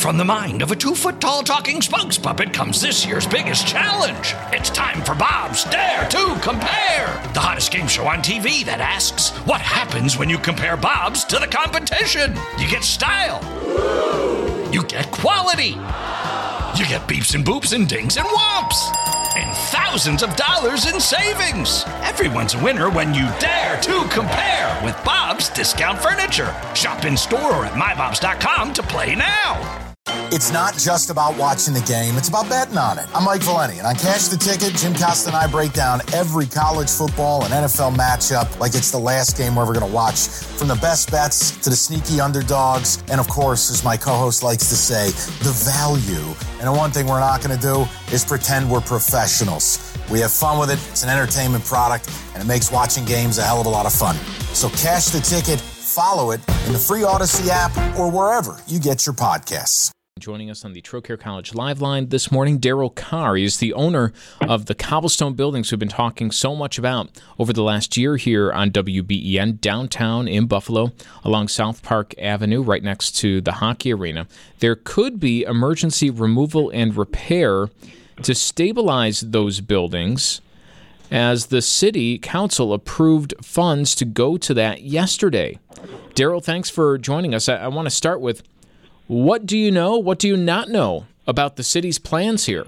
From the mind of a 2-foot-tall talking spokes puppet comes this year's biggest challenge. It's time for Bob's Dare to Compare, the hottest game show on TV that asks, what happens when you compare Bob's to the competition? You get style. You get quality. You get beeps and boops and dings and whomps. And thousands of dollars in savings. Everyone's a winner when you dare to compare with Bob's Discount Furniture. Shop in store or at mybobs.com to play now. It's not just about watching the game, it's about betting on it. I'm Mike Valeni, and on Cash the Ticket, Jim Costa and I break down every college football and NFL matchup like it's the last game we're ever going to watch. From the best bets to the sneaky underdogs, and of course, as my co-host likes to say, the value. And the one thing we're not going to do is pretend we're professionals. We have fun with it, it's an entertainment product, and it makes watching games a hell of a lot of fun. So Cash the Ticket, follow it in the free Odyssey app or wherever you get your podcasts. Joining us on the Trocaire College Live Line this morning, Daryl Carr. He is the owner of the Cobblestone Buildings we've been talking so much about over the last year here on WBEN, downtown in Buffalo, along South Park Avenue, right next to the hockey arena. There could be emergency removal and repair to stabilize those buildings, as the city council approved funds to go to that yesterday. Daryl, thanks for joining us. I want to start with, what do you know, what do you not know about the city's plans here?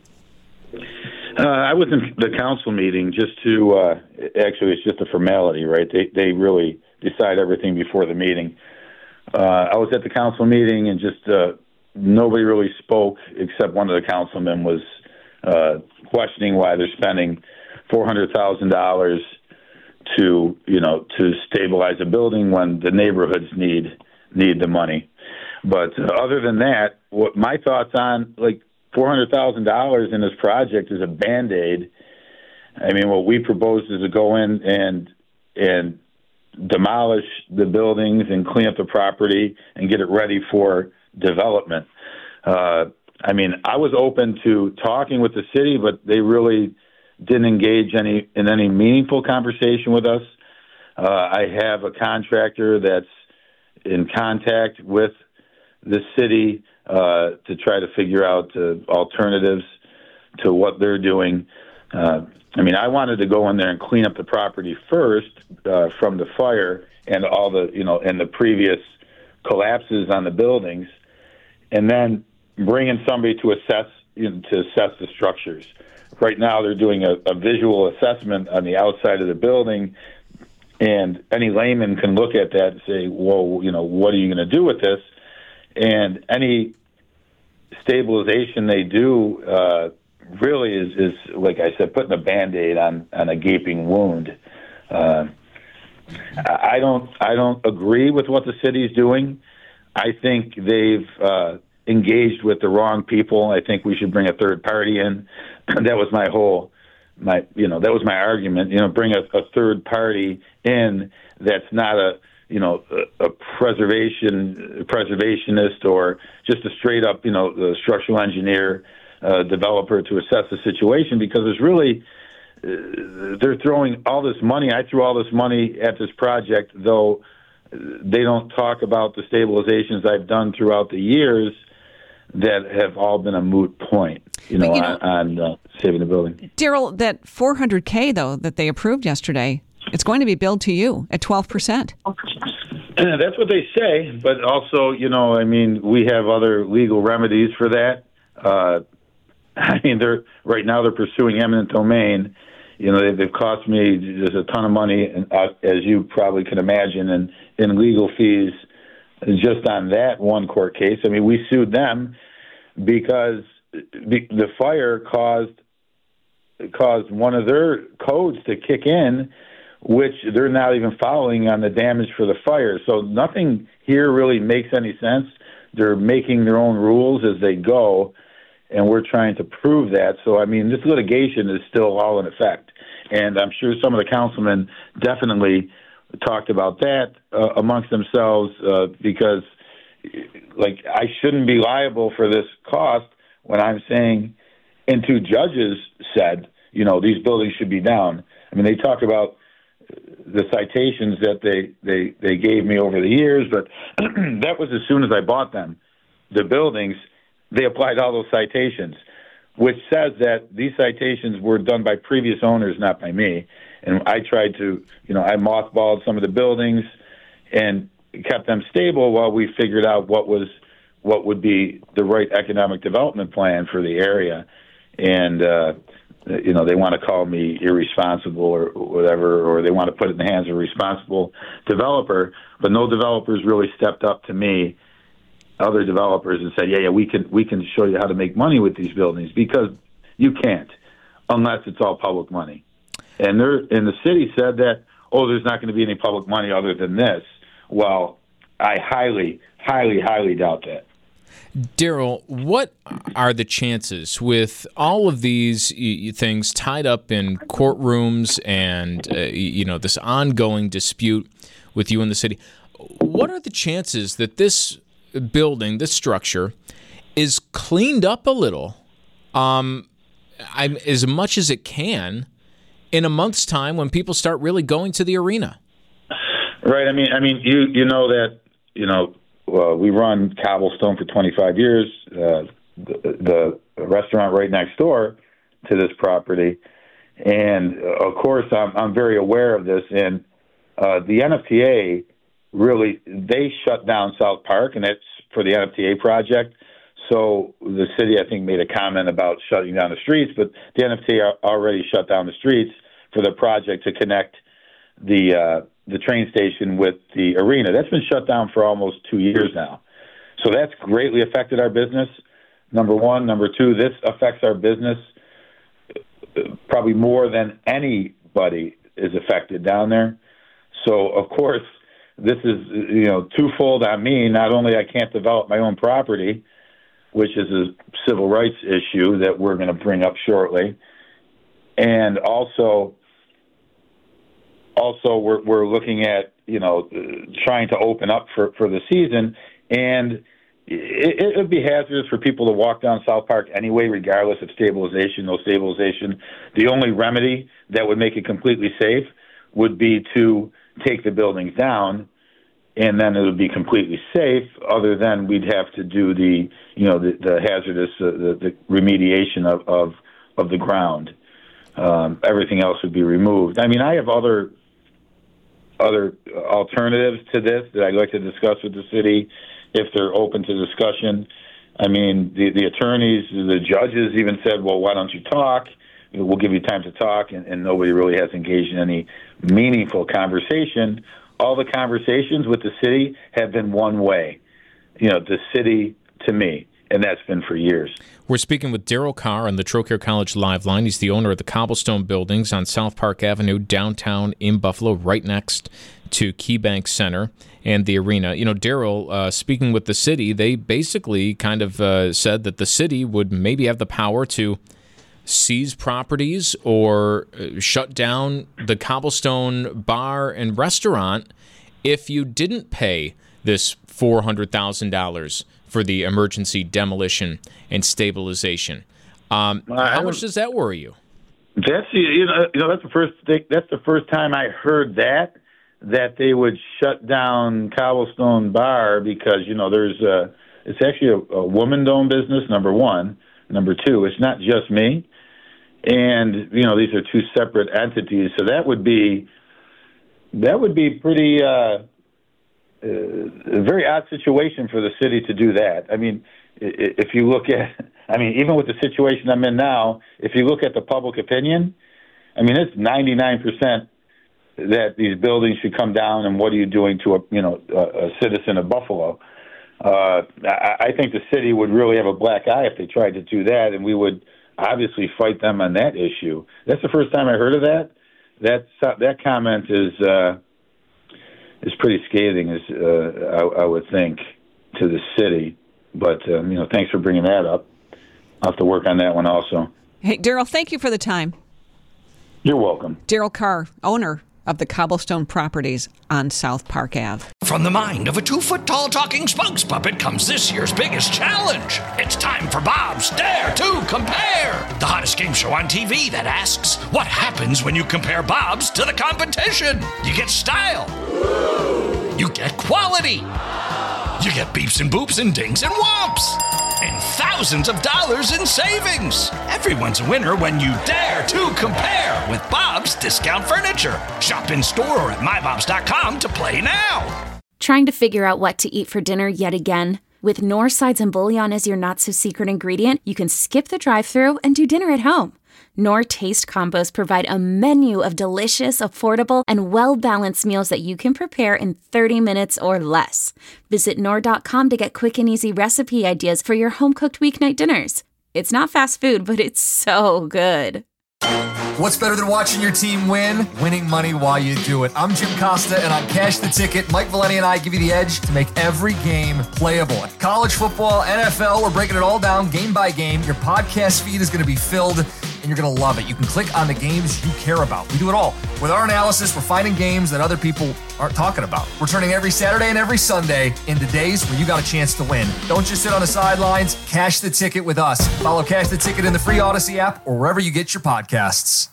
I was in the council meeting just to, actually it's just a formality, right? They really decide everything before the meeting. I was at the council meeting and just nobody really spoke except one of the councilmen was questioning why they're spending $400,000 to stabilize a building when the neighborhoods need the money. But other than that, what my thoughts on, like, $400,000 in this project is a Band-Aid. I mean, what we propose is to go in and demolish the buildings and clean up the property and get it ready for development. I mean, I was open to talking with the city, but they really didn't engage in any meaningful conversation with us. I have a contractor that's in contact with the city to try to figure out alternatives to what they're doing. I mean, I wanted to go in there and clean up the property first from the fire and all the, and the previous collapses on the buildings, and then bring in somebody to assess the structures. Right now, they're doing a visual assessment on the outside of the building, and any layman can look at that and say, well, what are you going to do with this? And any stabilization they do really is, like I said, putting a Band-Aid on a gaping wound. I don't agree with what the city's doing. I think they've engaged with the wrong people. I think we should bring a third party in. That was my argument. Bring a third party in that's not a preservationist or just a straight up, the structural engineer, developer to assess the situation, because it's really, they're throwing all this money. I threw all this money at this project, though they don't talk about the stabilizations I've done throughout the years that have all been a moot point, on saving the building. Daryl, that $400K, though, that they approved yesterday, it's going to be billed to you at 12%. That's what they say, but also, we have other legal remedies for that. Right now they're pursuing eminent domain. They've cost me just a ton of money, as you probably can imagine, in legal fees just on that one court case. I mean, we sued them because the fire caused one of their codes to kick in, which they're not even following on the damage for the fire. So nothing here really makes any sense. They're making their own rules as they go, and we're trying to prove that. So, I mean, this litigation is still all in effect. And I'm sure some of the councilmen definitely talked about that amongst themselves because, I shouldn't be liable for this cost when I'm saying, and two judges said, these buildings should be down. I mean, they talk about the citations that they gave me over the years, but that was as soon as I bought them. the buildings, they applied all those citations, which says that these citations were done by previous owners, not by me. And I tried to, I mothballed some of the buildings and kept them stable while we figured out what would be the right economic development plan for the area. And, they want to call me irresponsible or whatever, or they want to put it in the hands of a responsible developer, but no developers really stepped up to me, other developers, and said, yeah, we can show you how to make money with these buildings, because you can't unless it's all public money. And the city said that, there's not going to be any public money other than this. Well, I highly, highly, highly doubt that. Daryl, what are the chances with all of these things tied up in courtrooms and this ongoing dispute with you and the city? What are the chances that this building, this structure, is cleaned up a little, as much as it can, in a month's time when people start really going to the arena? Right. I mean, you know that we run Cobblestone for 25 years. The restaurant right next door to this property, and of course, I'm very aware of this. And the NFTA they shut down South Park, and that's for the NFTA project. So the city, I think, made a comment about shutting down the streets, but the NFTA already shut down the streets for the project to connect the train station with the arena. That's been shut down for almost 2 years now. So that's greatly affected our business, number one. Number two, this affects our business probably more than anybody is affected down there. So, of course, this is, twofold on me. Not only I can't develop my own property, which is a civil rights issue that we're going to bring up shortly, and also we're looking at, trying to open up for the season, and it would be hazardous for people to walk down South Park anyway, regardless of stabilization, no stabilization. The only remedy that would make it completely safe would be to take the buildings down, and then it would be completely safe, other than we'd have to do the hazardous, the remediation of the ground. Everything else would be removed. I mean, I have other alternatives to this that I'd like to discuss with the city if they're open to discussion. I mean, the attorneys, the judges even said, well, why don't you talk? We'll give you time to talk, and nobody really has engaged in any meaningful conversation. All the conversations with the city have been one way, the city to me, and that's been for years. We're speaking with Daryl Carr on the Trocaire College Live Line. He's the owner of the Cobblestone Buildings on South Park Avenue, downtown in Buffalo, right next to KeyBank Center and the arena. Daryl, speaking with the city, they basically kind of said that the city would maybe have the power to seize properties or shut down the Cobblestone Bar and Restaurant if you didn't pay this $400,000 for the emergency demolition and stabilization. How much does that worry you? That's that's the first thing. That's the first time I heard that they would shut down Cobblestone Bar, because it's actually a woman-owned business. Number one, number two, it's not just me, and these are two separate entities. So that would be pretty. A very odd situation for the city to do that. I mean, if you look at, even with the situation I'm in now, if you look at the public opinion, it's 99% that these buildings should come down, and what are you doing to a citizen of Buffalo? I think the city would really have a black eye if they tried to do that, and we would obviously fight them on that issue. That's the first time I heard of that. That comment is pretty scathing, I would think, to the city. But, thanks for bringing that up. I'll have to work on that one also. Hey, Daryl, thank you for the time. You're welcome. Daryl Carr, owner of the Cobblestone Properties on South Park Ave. From the mind of a 2-foot-tall talking spokes puppet comes this year's biggest challenge. It's time for Bob's Dare to Compare, the hottest game show on TV that asks, what happens when you compare Bob's to the competition? You get style. You get quality. You get beeps and boops and dings and whomps. And thousands of dollars in savings. Everyone's a winner when you dare to compare with Bob's Discount Furniture. Shop in store or at mybobs.com to play now. Trying to figure out what to eat for dinner yet again? With Knorr sides and bouillon as your not-so-secret ingredient, you can skip the drive-thru and do dinner at home. Knorr Taste Combos provide a menu of delicious, affordable, and well-balanced meals that you can prepare in 30 minutes or less. Visit Knorr.com to get quick and easy recipe ideas for your home-cooked weeknight dinners. It's not fast food, but it's so good. What's better than watching your team win? Winning money while you do it. I'm Jim Costa, and on Cash the Ticket, Mike Valeni and I give you the edge to make every game playable. College football, NFL, we're breaking it all down game by game. Your podcast feed is going to be filled, and you're going to love it. You can click on the games you care about. We do it all. With our analysis, we're finding games that other people aren't talking about. We're turning every Saturday and every Sunday into days where you got a chance to win. Don't just sit on the sidelines. Cash the Ticket with us. Follow Cash the Ticket in the free Odyssey app or wherever you get your podcasts.